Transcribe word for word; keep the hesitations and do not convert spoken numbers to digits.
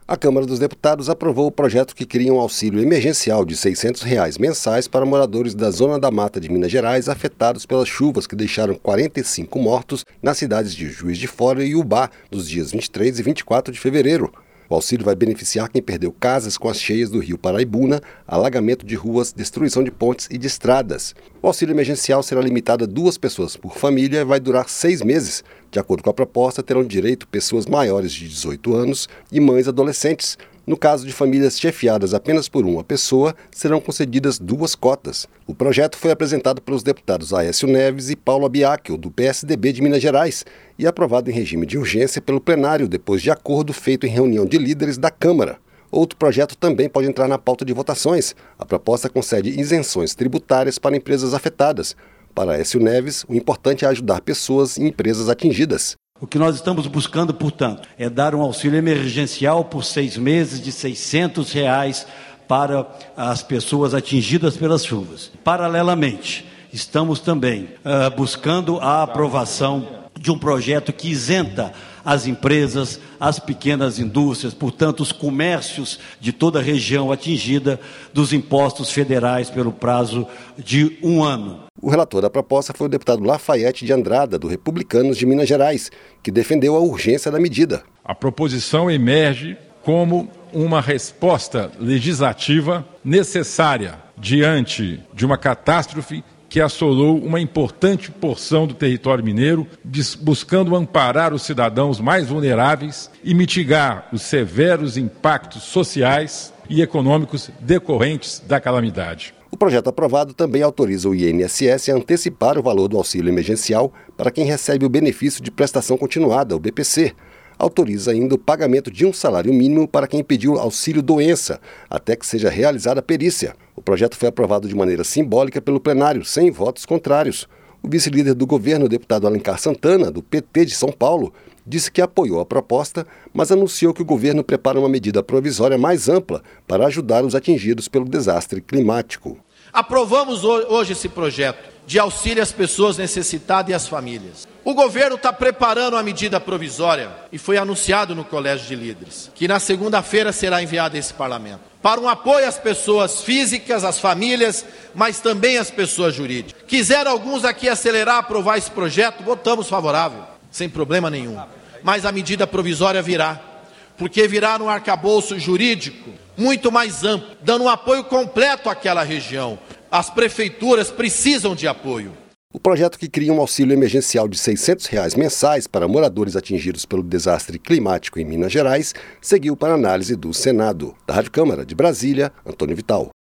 A Câmara dos Deputados aprovou o projeto que cria um auxílio emergencial de seiscentos reais mensais para moradores da Zona da Mata de Minas Gerais afetados pelas chuvas que deixaram quarenta e cinco mortos nas cidades de Juiz de Fora e Ubá, nos dias vinte e três e vinte e quatro de fevereiro. O auxílio vai beneficiar quem perdeu casas com as cheias do rio Paraibuna, alagamento de ruas, destruição de pontes e de estradas. O auxílio emergencial será limitado a duas pessoas por família e vai durar seis meses. De acordo com a proposta, terão direito pessoas maiores de dezoito anos e mães adolescentes. No caso de famílias chefiadas apenas por uma pessoa, serão concedidas duas cotas. O projeto foi apresentado pelos deputados Aécio Neves e Paulo Abiacchio, do P S D B de Minas Gerais, e aprovado em regime de urgência pelo plenário, depois de acordo feito em reunião de líderes da Câmara. Outro projeto também pode entrar na pauta de votações. A proposta concede isenções tributárias para empresas afetadas. Para Aécio Neves, o importante é ajudar pessoas e empresas atingidas. O que nós estamos buscando, portanto, é dar um auxílio emergencial por seis meses de seiscentos reais para as pessoas atingidas pelas chuvas. Paralelamente, estamos também uh, buscando a aprovação de um projeto que isenta as empresas, as pequenas indústrias, portanto, os comércios de toda a região atingida dos impostos federais pelo prazo de um ano. O relator da proposta foi o deputado Lafayette de Andrada, do Republicanos de Minas Gerais, que defendeu a urgência da medida. A proposição emerge como uma resposta legislativa necessária diante de uma catástrofe que assolou uma importante porção do território mineiro, buscando amparar os cidadãos mais vulneráveis e mitigar os severos impactos sociais e econômicos decorrentes da calamidade. O projeto aprovado também autoriza o I N S S a antecipar o valor do auxílio emergencial para quem recebe o benefício de prestação continuada, o B P C. Autoriza ainda o pagamento de um salário mínimo para quem pediu auxílio-doença, até que seja realizada a perícia. O projeto foi aprovado de maneira simbólica pelo plenário, sem votos contrários. O vice-líder do governo, o deputado Alencar Santana, do P T de São Paulo, disse que apoiou a proposta, mas anunciou que o governo prepara uma medida provisória mais ampla para ajudar os atingidos pelo desastre climático. Aprovamos hoje esse projeto de auxílio às pessoas necessitadas e às famílias. O governo está preparando a medida provisória e foi anunciado no Colégio de Líderes, que na segunda-feira será enviada a esse Parlamento, para um apoio às pessoas físicas, às famílias, mas também às pessoas jurídicas. Quiseram alguns aqui acelerar, aprovar esse projeto, votamos favorável, sem problema nenhum. Mas a medida provisória virá, porque virá num arcabouço jurídico muito mais amplo, dando um apoio completo àquela região. As prefeituras precisam de apoio. O projeto que cria um auxílio emergencial de seiscentos reais mensais para moradores atingidos pelo desastre climático em Minas Gerais seguiu para análise do Senado. Da Rádio Câmara de Brasília, Antônio Vital.